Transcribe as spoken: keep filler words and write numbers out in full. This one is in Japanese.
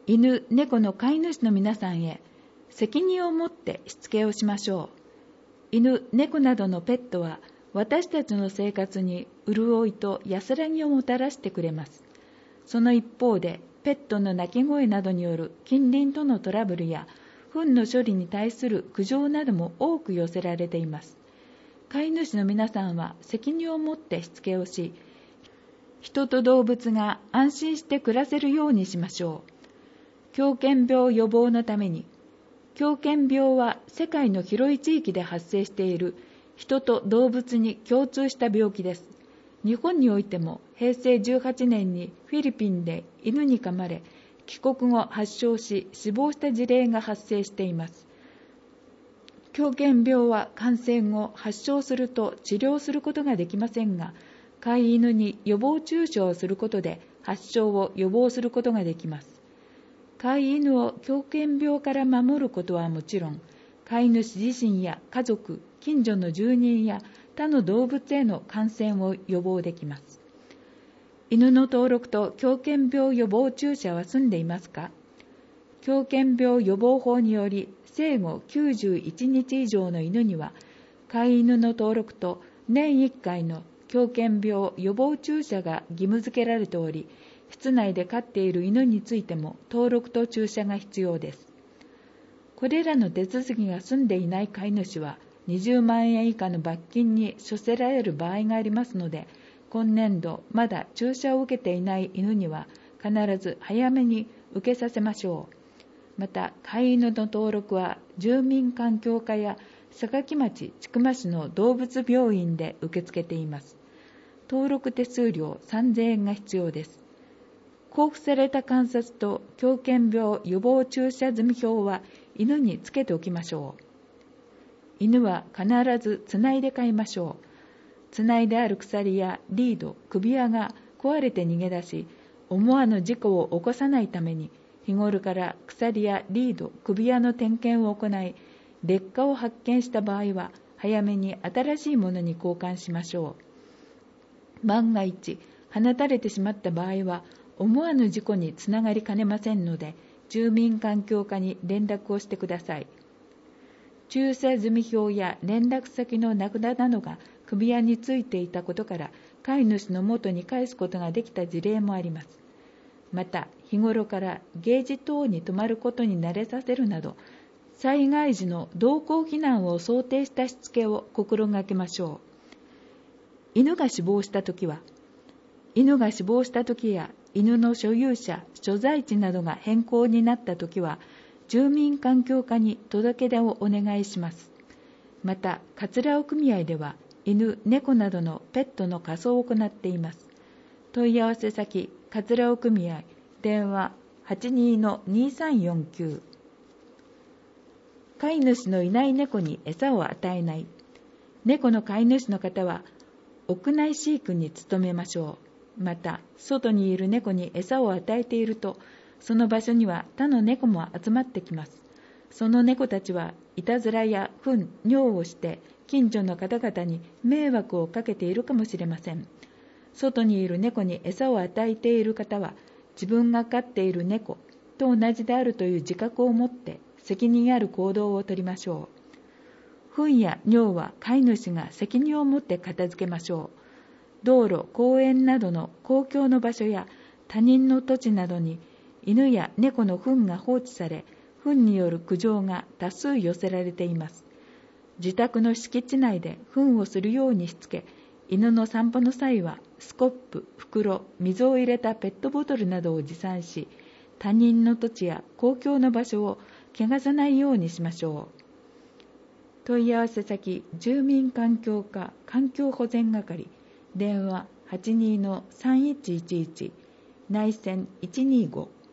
犬、猫の飼い主の皆さんへ責任を持ってしつけをしましょう。犬、猫などのペットは私たちの生活に潤いと安らぎをもたらしてくれます。その一方で、ペットの鳴き声などによる近隣とのトラブルや糞の処理に対する苦情なども多く寄せられています。飼い主の皆さんは責任を持ってしつけをし、人と動物が安心して暮らせるようにしましょう。狂犬病予防のために、狂犬病は世界の広い地域で発生している人と動物に共通した病気です。日本においてもへいせいじゅうはちねんにフィリピンで犬に噛まれ、帰国後発症し死亡した事例が発生しています。狂犬病は感染後発症すると治療することができませんが、飼い犬に予防注射をすることで発症を予防することができます。飼い犬を狂犬病から守ることはもちろん、飼い主自身や家族、近所の住人や他の動物への感染を予防できます。犬の登録と狂犬病予防注射は済んでいますか？狂犬病予防法により、生後きゅうじゅういちにち以上の犬には、飼い犬の登録と年いっかいの狂犬病予防注射が義務付けられており、室内で飼っている犬についても登録と注射が必要です。これらの手続きが済んでいない飼い主は、にじゅうまんえん以下の罰金に処せられる場合がありますので、今年度まだ注射を受けていない犬には必ず早めに受けさせましょう。また、飼い犬の登録は住民環境課や坂町、千曲市の動物病院で受け付けています。登録手数料さんぜんえんが必要です。交付された観察と狂犬病予防注射済表は犬につけておきましょう。犬は必ずつないで飼いましょう。つないである鎖やリード、首輪が壊れて逃げ出し、思わぬ事故を起こさないために、日頃から鎖やリード、首輪の点検を行い、劣化を発見した場合は、早めに新しいものに交換しましょう。万が一、放たれてしまった場合は、思わぬ事故につながりかねませんので、住民環境課に連絡をしてください。注射済表や連絡先の名札などが首輪についていたことから、飼い主の元に返すことができた事例もあります。また、日頃からゲージ等に止まることに慣れさせるなど、災害時の同行避難を想定したしつけを心がけましょう。犬が死亡したときは、犬が死亡したときや、犬の所有者、所在地などが変更になったときは、住民環境課に届け出をお願いします。また、桂尾組合では、犬、猫などのペットの火葬を行っています。問い合わせ先、桂尾組合、電話 はちにーのにさんよんきゅう。飼い主のいない猫に餌を与えない。猫の飼い主の方は、屋内飼育に努めましょう。また、外にいる猫に餌を与えていると、その場所には他の猫も集まってきます。その猫たちはいたずらや糞、尿をして近所の方々に迷惑をかけているかもしれません。外にいる猫に餌を与えている方は、自分が飼っている猫と同じであるという自覚を持って責任ある行動をとりましょう。糞や尿は飼い主が責任を持って片付けましょう。道路、公園などの公共の場所や他人の土地などに犬や猫の糞が放置され、糞による苦情が多数寄せられています。自宅の敷地内で糞をするようにしつけ、犬の散歩の際はスコップ、袋、水を入れたペットボトルなどを持参し、他人の土地や公共の場所を汚さないようにしましょう。問い合わせ先、住民環境課環境保全係、電話 はちにーのさんいちいちいち、内線いちにーご。